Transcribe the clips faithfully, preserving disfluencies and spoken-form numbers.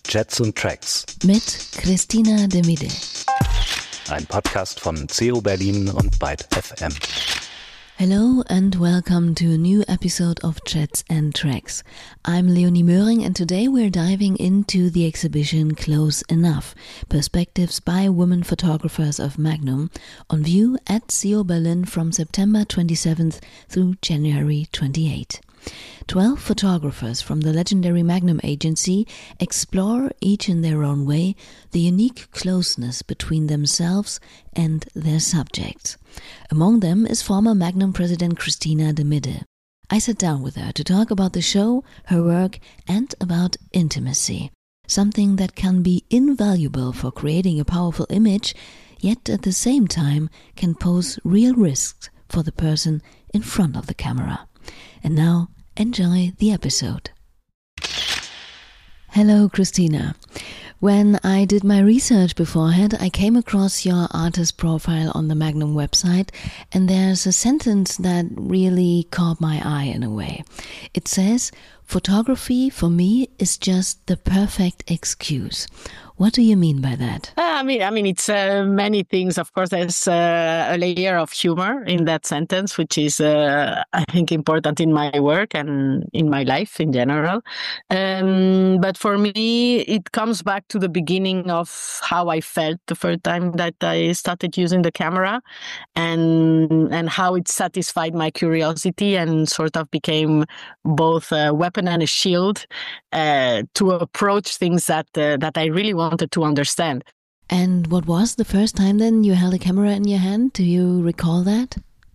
Jets und Tracks mit Christina de Mide. Ein Podcast von C O Berlin und Byte F M. Hello and welcome to a new episode of Jets and Tracks. I'm Leonie Möhring and today we're diving into the exhibition Close Enough, Perspectives by Women Photographers of Magnum, on view at C O Berlin from September twenty-seventh through January twenty-eighth. Twelve photographers from the legendary Magnum agency explore, each in their own way, the unique closeness between themselves and their subjects. Among them is former Magnum president Christina de Mide. I sat down with her to talk about the show, her work, and about intimacy. Something that can be invaluable for creating a powerful image, yet at the same time can pose real risks for the person in front of the camera. And now, enjoy the episode. Hello, Christina. When I did my research beforehand, I came across your artist profile on the Magnum website, and there's a sentence that really caught my eye in a way. It says, "Photography for me is just the perfect excuse." What do you mean by that? I mean, I mean, it's uh, many things. Of course, there's uh, a layer of humor in that sentence, which is, uh, I think, important in my work and in my life in general. Um, but for me, it comes back to the beginning of how I felt the first time that I started using the camera, and and how it satisfied my curiosity and sort of became both a weapon and a shield uh, to approach things that uh, that I really want. wanted to understand. And what was the first time then you held a camera in your hand? Do you recall that?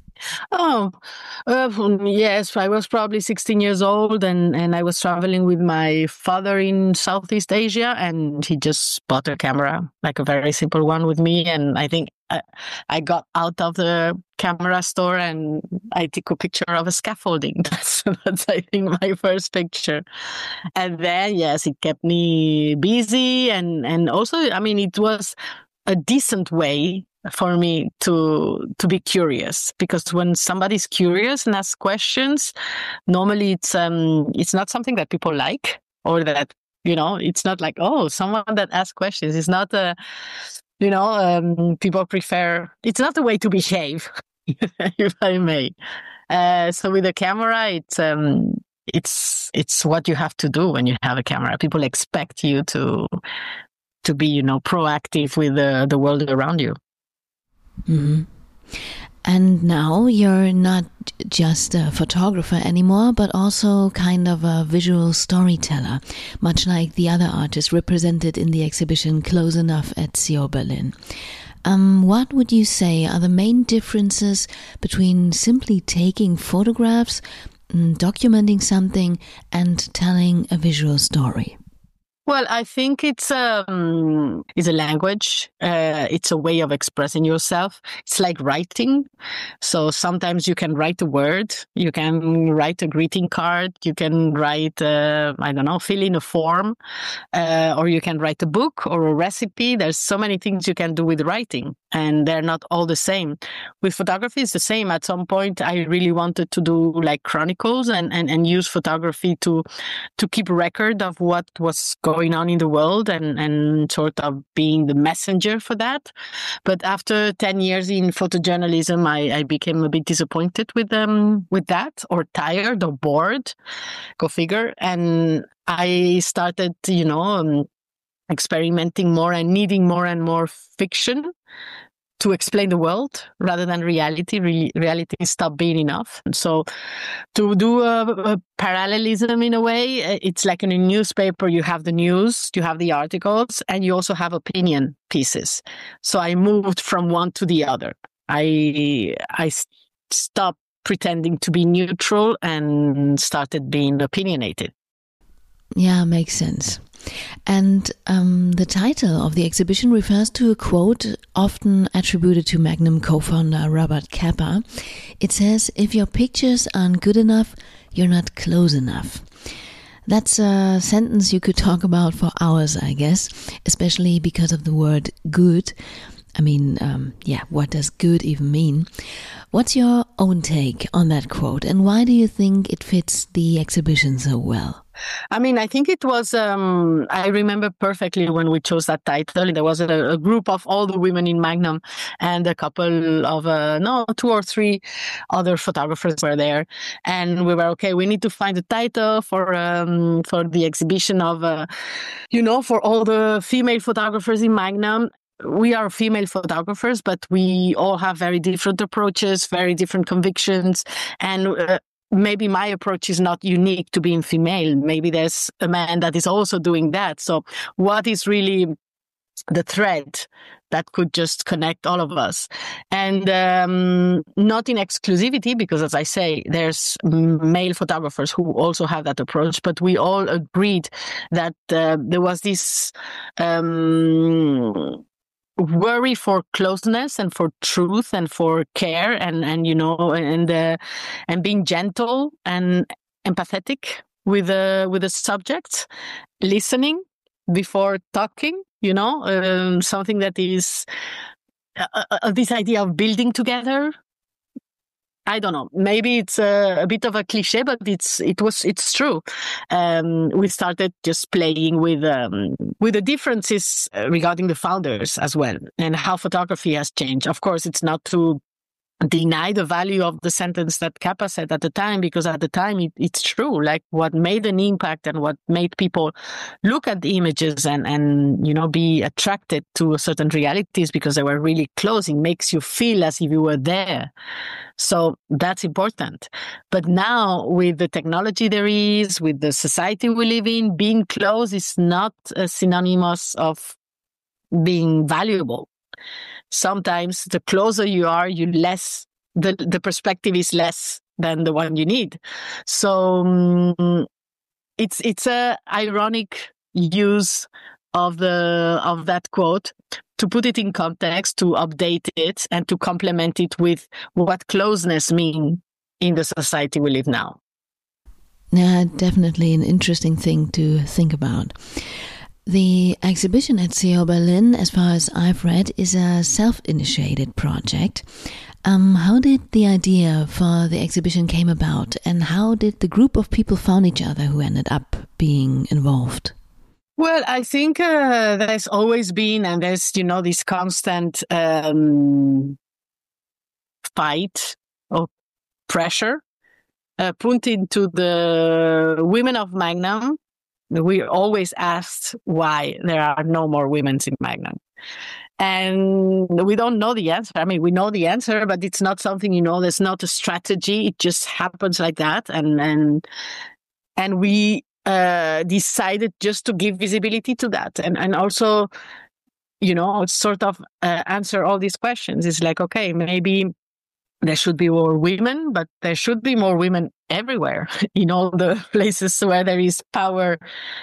Oh, uh, yes, I was probably sixteen years old and, and I was traveling with my father in Southeast Asia, and he just bought a camera, like a very simple one with me. And I think I, I got out of the camera store and I took a picture of a scaffolding. That's, that's, I think, my first picture. And then, yes, it kept me busy. And, and also, I mean, it was a decent way for me to to be curious, because when somebody's curious and asks questions, normally it's um it's not something that people like, or that, you know, it's not like, oh, someone that asks questions. It's not a, you know, um, people prefer, it's not the way to behave, if I may. Uh, so with a camera, it's um it's it's what you have to do when you have a camera. People expect you to to be, you know, proactive with the the world around you. Mm-hmm. And now you're not just a photographer anymore, but also kind of a visual storyteller, much like the other artists represented in the exhibition Close Enough at C O Berlin. Um, what would you say are the main differences between simply taking photographs, documenting something, and telling a visual story? Well, I think it's um it's a language. Uh, it's a way of expressing yourself. It's like writing. So sometimes you can write a word, you can write a greeting card, you can write uh, I don't know, fill in a form, uh, or you can write a book or a recipe. There's so many things you can do with writing, and they're not all the same. With photography, it's the same. At some point, I really wanted to do like chronicles and and, and use photography to to keep record of what was going going on in the world, and, and sort of being the messenger for that. But after ten years in photojournalism, I, I became a bit disappointed with um, with that, or tired or bored, go figure. And I started, you know, um, experimenting more and needing more and more fiction to explain the world rather than reality. Re- reality stopped being enough. So to do a, a parallelism in a way, it's like in a newspaper, you have the news, you have the articles, and you also have opinion pieces. So I moved from one to the other. I, I stopped pretending to be neutral and started being opinionated. Yeah, makes sense. And um, the title of the exhibition refers to a quote often attributed to Magnum co-founder Robert Capa. It says, "If your pictures aren't good enough, you're not close enough." That's a sentence you could talk about for hours, I guess, especially because of the word good. I mean, um, yeah, what does good even mean? What's your own take on that quote, and why do you think it fits the exhibition so well? I mean, I think it was, um, I remember perfectly when we chose that title. There was a, a group of all the women in Magnum and a couple of, uh, no, two or three other photographers were there. And we were, okay, we need to find a title for, um, for the exhibition of, uh, you know, for all the female photographers in Magnum. We are female photographers, but we all have very different approaches, very different convictions. And, uh, maybe my approach is not unique to being female. Maybe there's a man that is also doing that. So what is really the thread that could just connect all of us? And um, not in exclusivity, because as I say, there's male photographers who also have that approach, but we all agreed that uh, there was this um worry for closeness and for truth and for care and, and you know, and uh, and being gentle and empathetic with the, with the subject, listening before talking, you know, um, something that is uh, uh, this idea of building together. I don't know. Maybe it's a, a bit of a cliche, but it's it was it's true. Um, we started just playing with um, with the differences regarding the founders as well and how photography has changed. Of course, it's not to deny the value of the sentence that Kappa said at the time, because at the time it, it's true. Like what made an impact and what made people look at the images and, and, you know, be attracted to certain realities because they were really close. It makes you feel as if you were there. So that's important. But now with the technology there is, with the society we live in, being close is not a synonymous of being valuable. Sometimes the closer you are, you less, the, the perspective is less than the one you need. So um, it's it's a ironic use of the of that quote to put it in context, to update it, and to complement it with what closeness means in the society we live now. Yeah, definitely an interesting thing to think about. The exhibition at C O Berlin, as far as I've read, is a self-initiated project. Um, how did the idea for the exhibition came about, and how did the group of people found each other who ended up being involved? Well, I think uh, there's always been, and there's, you know, this constant um, fight or pressure uh, put into the women of Magnum. We always asked why there are no more women in Magnum. And we don't know the answer. I mean, we know the answer, but it's not something, you know, there's not a strategy. It just happens like that. And and and we uh, decided just to give visibility to that. And, and also, you know, sort of uh, answer all these questions. It's like, okay, maybe there should be more women, but there should be more women everywhere, in all the places where there is power,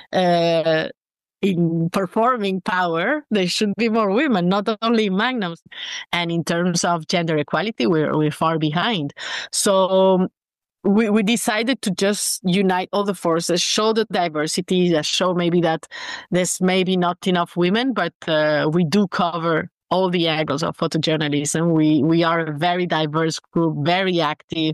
uh, in performing power, there should be more women, not only in Magnums. And in terms of gender equality, we're, we're far behind. So we, we decided to just unite all the forces, show the diversity, show maybe that there's maybe not enough women, but uh, we do cover all the angles of photojournalism. We we are a very diverse group, very active.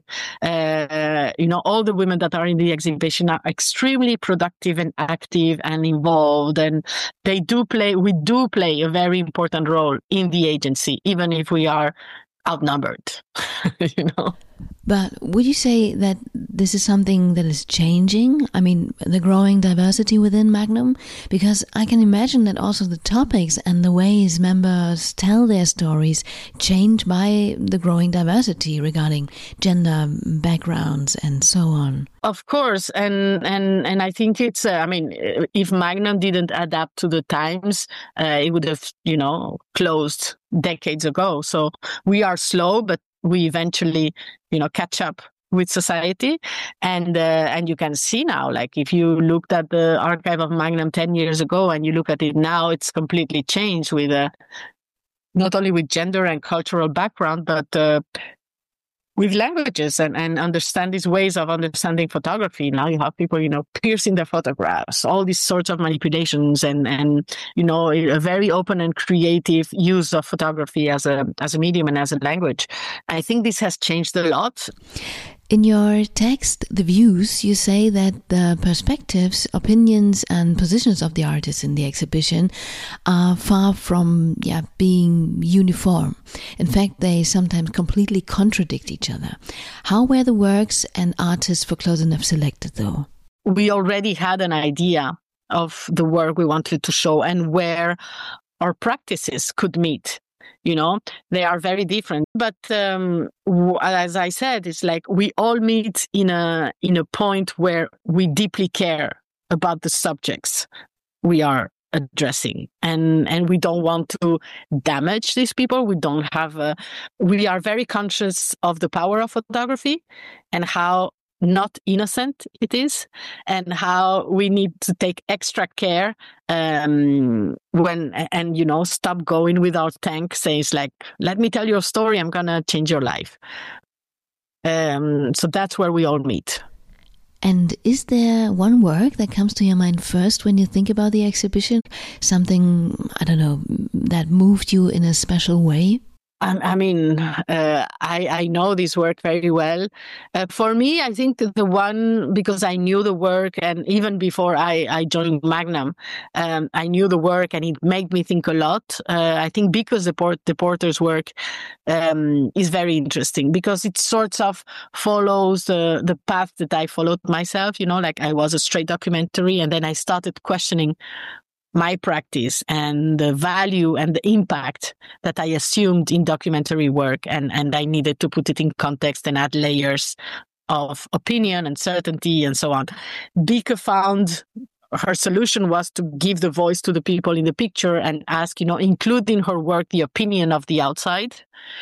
Uh, you know, all the women that are in the exhibition are extremely productive and active and involved, and they do play. We do play a very important role in the agency, even if we are outnumbered. You know. But would you say that this is something that is changing? I mean, the growing diversity within Magnum? Because I can imagine that also the topics and the ways members tell their stories change by the growing diversity regarding gender, backgrounds, and so on. Of course. And and, and I think it's, uh, I mean, if Magnum didn't adapt to the times, uh, it would have, you know, closed decades ago. So we are slow, but we eventually, you know, catch up with society. And uh, and you can see now, like if you looked at the archive of Magnum ten years ago and you look at it now, it's completely changed with uh, not only with gender and cultural background, but uh, with languages and, and understand these ways of understanding photography. Now you have people, you know, piercing their photographs, all these sorts of manipulations and, and, you know, a very open and creative use of photography as a, as a medium and as a language. I think this has changed a lot. In your text, The Views, you say that the perspectives, opinions and positions of the artists in the exhibition are far from yeah, being uniform. In fact, they sometimes completely contradict each other. How were the works and artists for Close Enough selected, though? We already had an idea of the work we wanted to show and where our practices could meet. You know, they are very different. But um, w- as I said, it's like we all meet in a in a point where we deeply care about the subjects we are addressing, and and we don't want to damage these people. We don't have a. We are very conscious of the power of photography and how not innocent it is, and how we need to take extra care um, when, and, you know, stop going with our tank, says like, let me tell you a story, I'm going to change your life. Um, so that's where we all meet. And is there one work that comes to your mind first when you think about the exhibition? Something, I don't know, that moved you in a special way? I mean, uh, I, I know this work very well. Uh, for me, I think the one, because I knew the work, and even before I, I joined Magnum, um, I knew the work and it made me think a lot. Uh, I think because the, port, the Porter's work um, is very interesting, because it sort of follows the, the path that I followed myself. You know, like I was a straight documentary, and then I started questioning my practice and the value and the impact that I assumed in documentary work. And, and I needed to put it in context and add layers of opinion and certainty and so on. Bieke found her solution was to give the voice to the people in the picture and ask, you know, include in her work the opinion of the outside.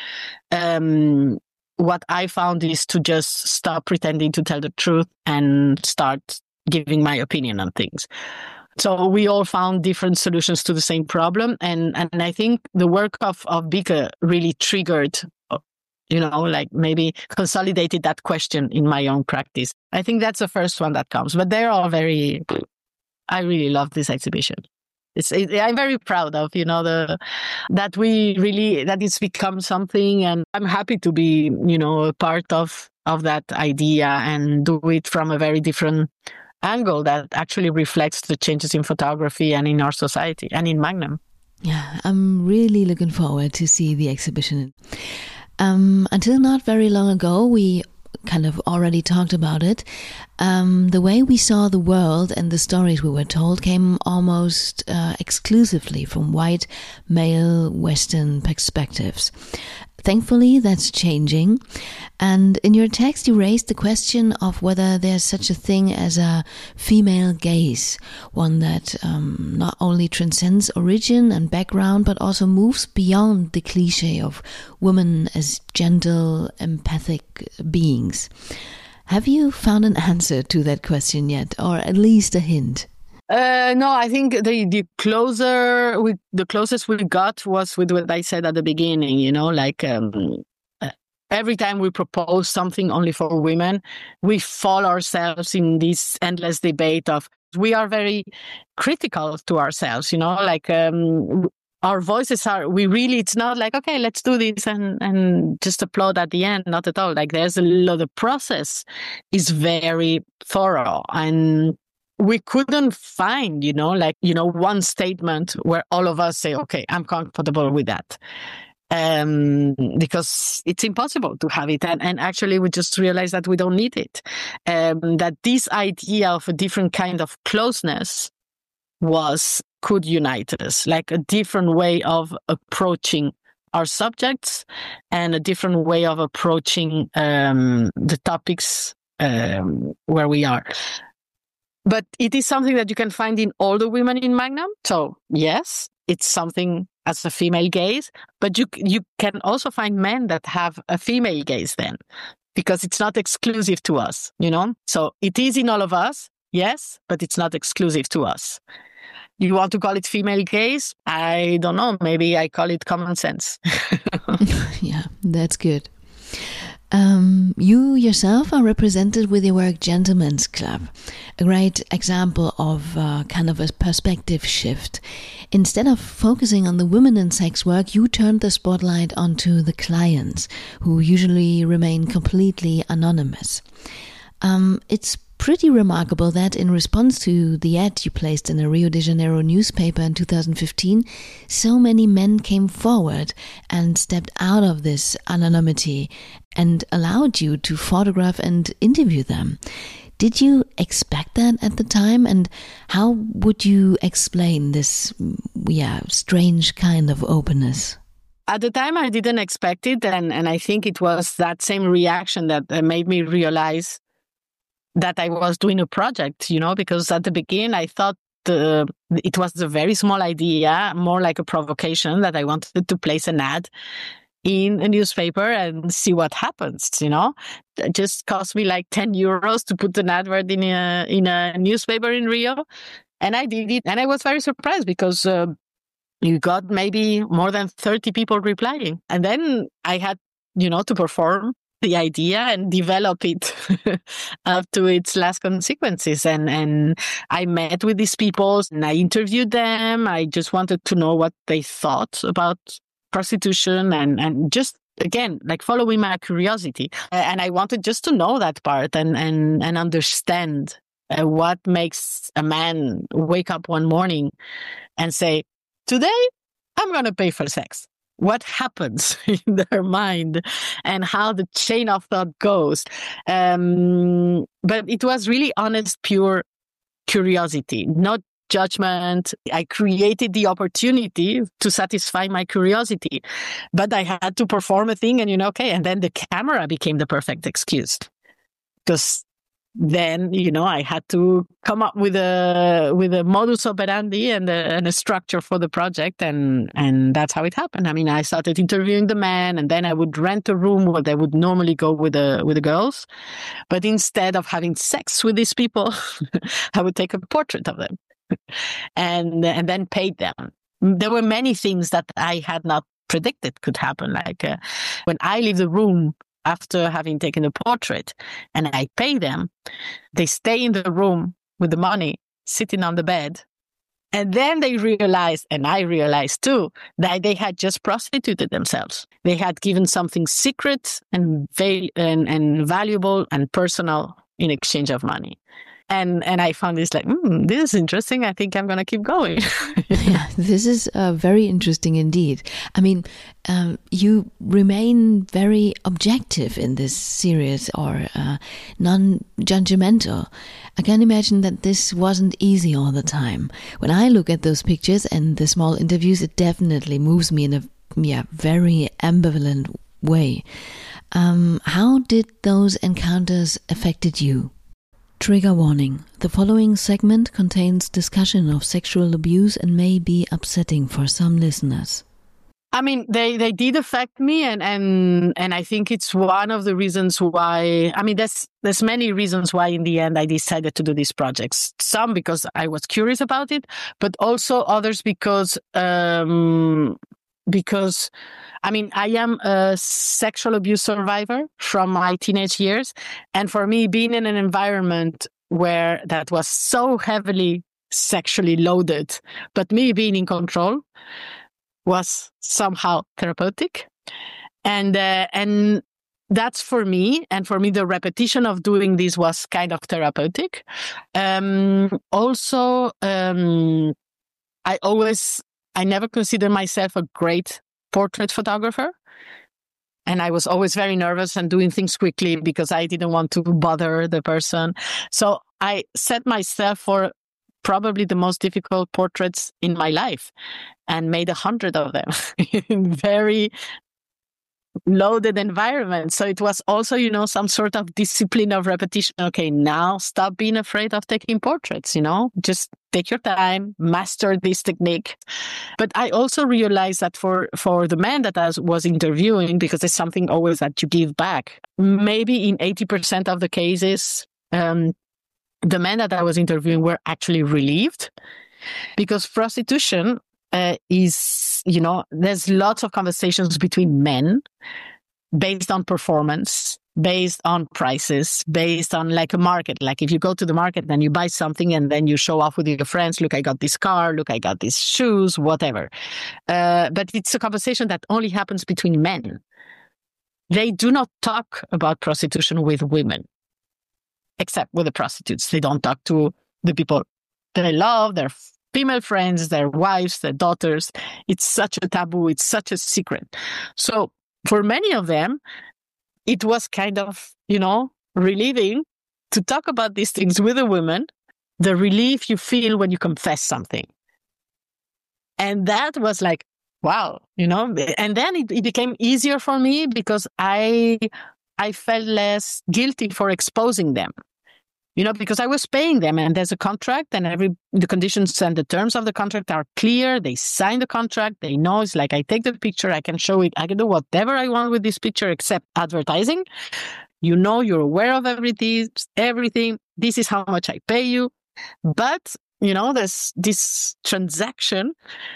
Um, what I found is to just stop pretending to tell the truth and start giving my opinion on things. So we all found different solutions to the same problem. And, and I think the work of, of Bieke really triggered, you know, like maybe consolidated that question in my own practice. I think that's the first one that comes. But they're all very, I really love this exhibition. It's, it, I'm very proud of, you know, the that we really, that it's become something. And I'm happy to be, you know, a part of, of that idea and do it from a very different angle that actually reflects the changes in photography and in our society and in Magnum. Yeah, I'm really looking forward to see the exhibition. Um, until not very long ago, we kind of already talked about it. Um, the way we saw the world and the stories we were told came almost uh, exclusively from white, male, Western perspectives. Thankfully, that's changing. And in your text, you raised the question of whether there's such a thing as a female gaze, one that um, not only transcends origin and background, but also moves beyond the cliche of women as gentle, empathic beings. Have you found an answer to that question yet, or at least a hint? Uh, no, I think the the closer we the closest we got was with what I said at the beginning. You know, like um, uh, every time we propose something only for women, we fall ourselves in this endless debate of we are very critical to ourselves. You know, like um, our voices are. We really. It's not like okay, let's do this and and just applaud at the end. Not at all. Like there's a lot. The process is very thorough and. We couldn't find, you know, like, you know, one statement where all of us say, okay, I'm comfortable with that. Um, because it's impossible to have it. And, and actually, we just realized that we don't need it. Um, that this idea of a different kind of closeness was, could unite us, like a different way of approaching our subjects and a different way of approaching um, the topics um, where we are. But it is something that you can find in all the women in Magnum. So yes, it's something as a female gaze, but you you can also find men that have a female gaze then, because it's not exclusive to us, you know? So it is in all of us, yes, but it's not exclusive to us. You want to call it female gaze? I don't know. Maybe I call it common sense. Yeah, that's good. Um, you yourself are represented with your work Gentlemen's Club, a great example of uh, kind of a perspective shift. Instead of focusing on the women in sex work, you turned the spotlight onto the clients, who usually remain completely anonymous. Um, it's pretty remarkable that in response to the ad you placed in a Rio de Janeiro newspaper in two thousand fifteen, so many men came forward and stepped out of this anonymity and allowed you to photograph and interview them. Did you expect that at the time? And how would you explain this, yeah, strange kind of openness? At the time, I didn't expect it. And, and I think it was that same reaction that made me realize that I was doing a project, you know, because at the beginning I thought uh, it was a very small idea, more like a provocation, that I wanted to place an ad in a newspaper and see what happens, you know. It just cost me like ten euros to put an advert in a, in a newspaper in Rio. And I did it. And I was very surprised because uh, you got maybe more than thirty people replying. And then I had, you know, to perform the idea and develop it up to its last consequences. And, and I met with these people and I interviewed them. I just wanted to know what they thought about prostitution and, and just, again, like following my curiosity. And I wanted just to know that part and, and, and understand uh, what makes a man wake up one morning and say, today I'm going to pay for sex. What happens in their mind and how the chain of thought goes. Um, but it was really honest, pure curiosity, not judgment. I created the opportunity to satisfy my curiosity, but I had to perform a thing and, you know, okay. And then the camera became the perfect excuse because then, you know, I had to come up with a with a modus operandi and a, and a structure for the project, and and that's how it happened. I mean, I started interviewing the men, and then I would rent a room where they would normally go with the with the girls, but instead of having sex with these people, I would take a portrait of them, and and then paid them. There were many things that I had not predicted could happen, like uh, when I leave the room after having taken a portrait and I pay them, they stay in the room with the money sitting on the bed. And then they realized, and I realized too, that they had just prostituted themselves. They had given something secret and, val- and, and valuable and personal in exchange of money. And and I found this like, mm, this is interesting. I think I'm going to keep going. Yeah, this is uh, very interesting indeed. I mean, um, you remain very objective in this series, or uh, non-judgmental. I can imagine that this wasn't easy all the time. When I look at those pictures and the small interviews, it definitely moves me in a yeah very ambivalent way. Um, how did those encounters affected you? Trigger warning. The following segment contains discussion of sexual abuse and may be upsetting for some listeners. I mean, they, they did affect me, and, and and I think it's one of the reasons why, I mean, there's, there's many reasons why in the end I decided to do these projects. Some because I was curious about it, but also others because, um, because I mean, I am a sexual abuse survivor from my teenage years. And for me, being in an environment where that was so heavily sexually loaded, but me being in control was somehow therapeutic. And, uh, and that's for me. And for me, the repetition of doing this was kind of therapeutic. Um, also, um, I always, I never considered myself a great portrait photographer. And I was always very nervous and doing things quickly because I didn't want to bother the person. So I set myself for probably the most difficult portraits in my life and made a hundred of them in very loaded environment. So it was also, you know, some sort of discipline of repetition. Okay, now stop being afraid of taking portraits, you know, just take your time, master this technique. But I also realized that for, for the men that I was interviewing, because it's something always that you give back, maybe in eighty percent of the cases, um, the men that I was interviewing were actually relieved, because prostitution uh, is, you know, there's lots of conversations between men based on performance based on prices, based on like a market. Like if you go to the market, then you buy something and then you show off with your friends. Look, I got this car. Look, I got these shoes, whatever. Uh, but it's a conversation that only happens between men. They do not talk about prostitution with women, except with the prostitutes. They don't talk to the people they love, their female friends, their wives, their daughters. It's such a taboo. It's such a secret. So for many of them, it was kind of, you know, relieving to talk about these things with a woman, the relief you feel when you confess something. And that was like, wow, you know, and then it, it became easier for me because I I felt less guilty for exposing them. You know, because I was paying them and there's a contract and every the conditions and the terms of the contract are clear. They sign the contract. They know it's like I take the picture, I can show it, I can do whatever I want with this picture except advertising. You know, you're aware of everything, everything. This is how much I pay you. But, you know, there's this transaction.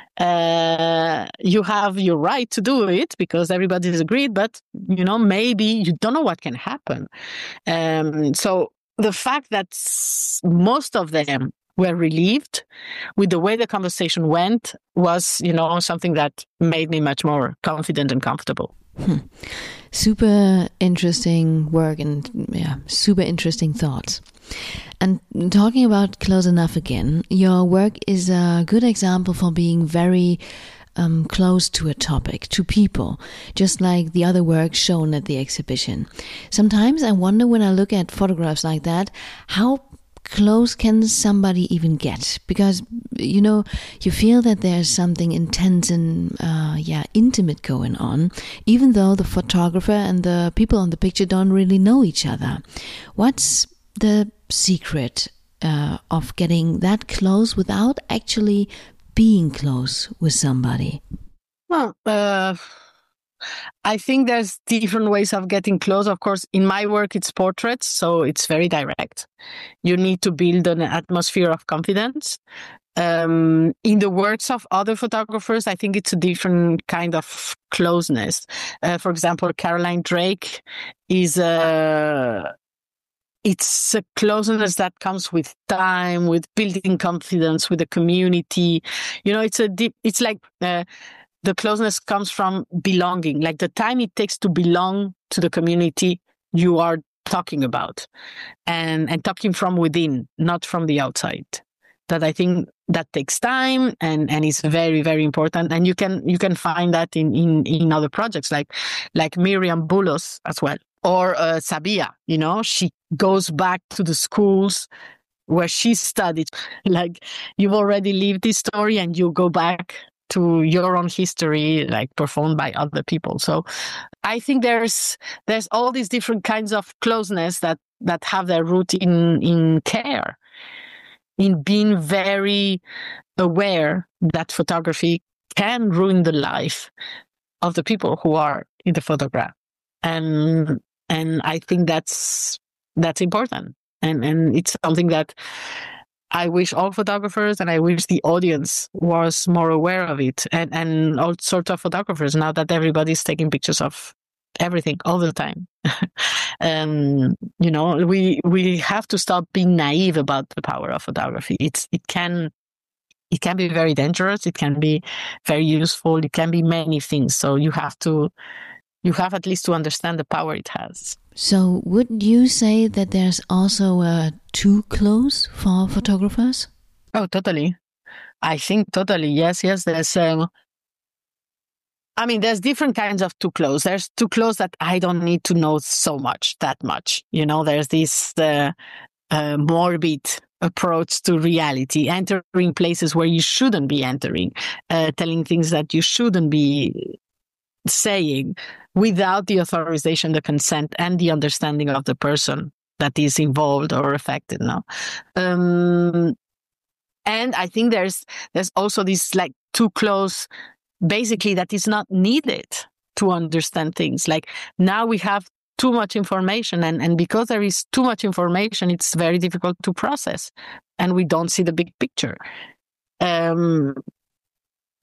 Uh, you have your right to do it because everybody has agreed. But, you know, maybe you don't know what can happen. Um, so, the fact that most of them were relieved with the way the conversation went was, you know, something that made me much more confident and comfortable. Hmm. Super interesting work and yeah, super interesting thoughts. And talking about Close Enough again, your work is a good example for being very Um, close to a topic, to people, just like the other work shown at the exhibition. Sometimes I wonder when I look at photographs like that, how close can somebody even get? Because, you know, you feel that there's something intense and, uh, yeah, intimate going on, even though the photographer and the people on the picture don't really know each other. What's the secret uh, of getting that close without actually being close with somebody? Well, uh, I think there's different ways of getting close. Of course, in my work, it's portraits, so it's very direct. You need to build an atmosphere of confidence. Um, in the works of other photographers, I think it's a different kind of closeness. Uh, for example, Caroline Drake is a... It's a closeness that comes with time, with building confidence, with the community. You know, it's a deep, it's like uh, the closeness comes from belonging, like the time it takes to belong to the community you are talking about and, and talking from within, not from the outside. That I think that takes time and, and is very, very important. And you can, you can find that in, in, in other projects like, like Miriam Boulos as well. Or uh, Sabia, you know, she goes back to the schools where she studied. Like, you've already lived this story and you go back to your own history, like performed by other people. So I think there's there's all these different kinds of closeness that, that have their root in, in care, in being very aware that photography can ruin the life of the people who are in the photograph. And And I think that's that's important. And and it's something that I wish all photographers and I wish the audience was more aware of it. And, and all sorts of photographers, now that everybody's taking pictures of everything all the time. um, you know, we we have to stop being naive about the power of photography. It's it can it can be very dangerous, it can be very useful, it can be many things. So you have to You have at least to understand the power it has. So would you say that there's also a too close for photographers? Oh, totally. I think totally. Yes, yes. There's, um, I mean, there's different kinds of too close. There's too close that I don't need to know so much, that much. You know, there's this uh, uh, morbid approach to reality, entering places where you shouldn't be entering, uh, telling things that you shouldn't be saying without the authorization, the consent, and the understanding of the person that is involved or affected now. Um, and I think there's there's also this like too close, basically, that is not needed to understand things. Like now we have too much information, and, and because there is too much information, it's very difficult to process, and we don't see the big picture. Um,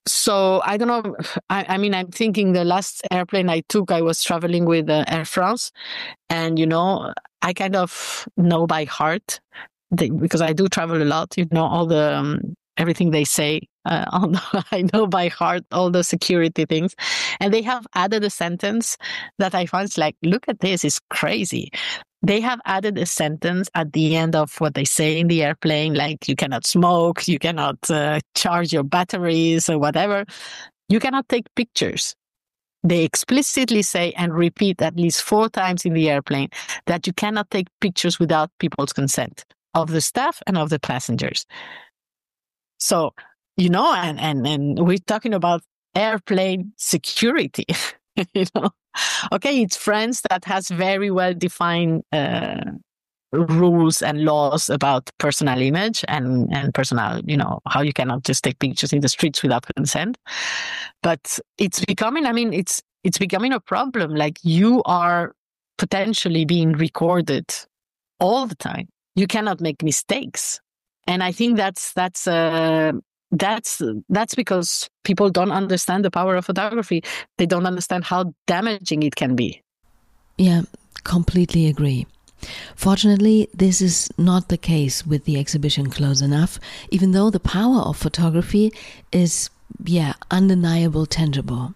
So I don't know. I, I mean, I'm thinking the last airplane I took, I was traveling with uh, Air France. And, you know, I kind of know by heart, the, because I do travel a lot, you know, all the, um, everything they say, uh, all the, I know by heart all the security things. And they have added a sentence that I find like, look at this, it's crazy. They have added a sentence at the end of what they say in the airplane, like you cannot smoke, you cannot uh, charge your batteries or whatever. You cannot take pictures. They explicitly say and repeat at least four times in the airplane that you cannot take pictures without people's consent of the staff and of the passengers. So, you know, and, and, and we're talking about airplane security, you know. Okay, it's France that has very well-defined uh, rules and laws about personal image and, and personal, you know, how you cannot just take pictures in the streets without consent. But it's becoming, I mean, it's it's becoming a problem. Like you are potentially being recorded all the time. You cannot make mistakes. And I think that's that's uh, that's that's because people don't understand the power of photography. They don't understand how damaging it can be. Yeah, completely agree. Fortunately, this is not the case with the exhibition Close Enough, even though the power of photography is, yeah, undeniable, tangible.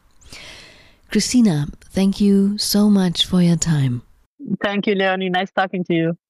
Christina, thank you so much for your time. Thank you, Leonie. Nice talking to you.